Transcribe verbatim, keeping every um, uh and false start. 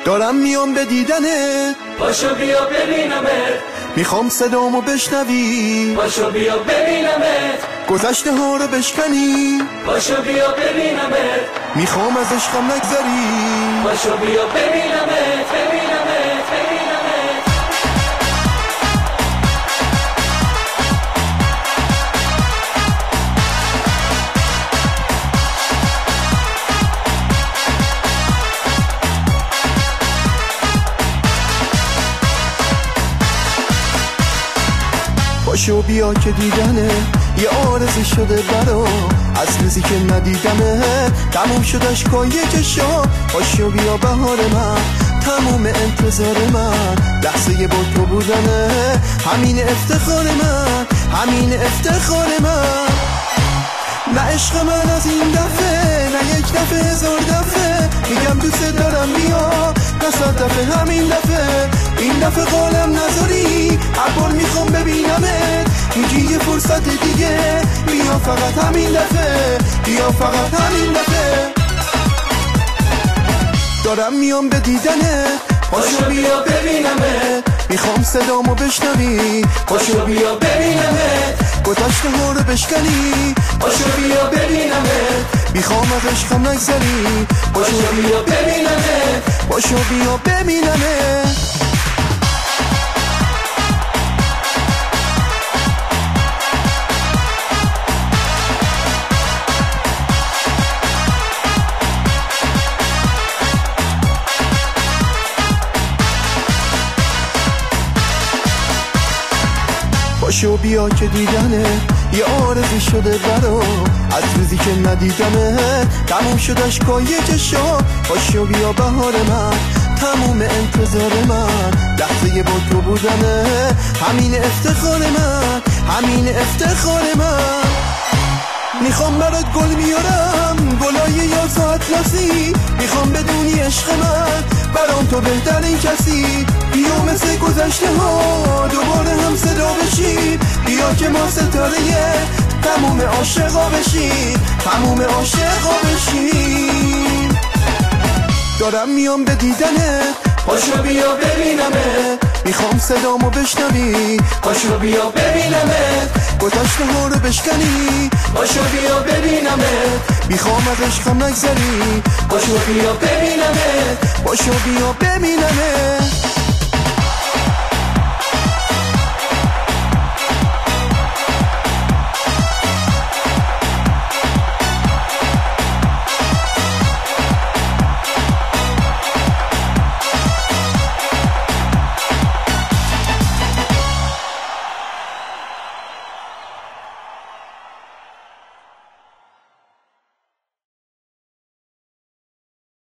دارم میام به دیدنه، پاشو بیا ببینمت. میخوام صدامو بشنوی، پاشو بیا ببینمت. گذشته ها رو بشکنی، پاشو بیا ببینمت. میخوام از عشقم نگذری، پاشو بیا ببینمت ببینمت ببینمت. پاشو بیا که دیدنه یه آرزو شده برا، از روزی که ندیدمه تموم شد اشکای چشام. پاشو بیا بهار من، تموم انتظار من لحظه با تو بودنه، همین افتخار من، همین افتخار من. نه عشق من از این دفعه، نه یک دفعه هزار دفعه میگم دوست دارم بیا، نه صد دفعه همین دفعه. این دفعه قالم نذاری، عبال میخوام ببینمت، میگی یه فرصت دیگه بیا فقط همین دفعه، بیا فقط همین دفعه. دارم میام به دیدنه، پاشو بیا ببینمت. میخوام صدامو بشنوی، پاشو بیا ببینمت. گذشته ها رو بشکنی، پاشو بیا ببینمت. میخوام از عشقم نگذری، پاشو بیا ببینمت. پاشو بیا ببینمت. پاشو بیا که دیدنه یه آرزو شده برا، از روزی که ندیدمه تموم شد اشکای چشام. پاشو بیا بهار من، تموم انتظار من لحظه با تو بودنه، همین افتخار من، همین افتخار من. میخوام برات گل میارم، گلای یاس و اطلسی، میخوام بدونی عشق من برام تو بهترین کسی. بیا مثل گذشته ها دوباره هم صدا بشی، بیا که ما ستاره تموم عاشقا بشی، تموم عاشقا بشی. دارم میام به دیدنه، پاشو بیا ببینمت. میخوام صدامو بشنوی، پاشو بیا ببینمت. گذشته ها رو بشکنی، پاشو بیا ببینمت. میخوام از عشقم نگذری، پاشو بیا ببینمت. پاشو بیا ببینمت.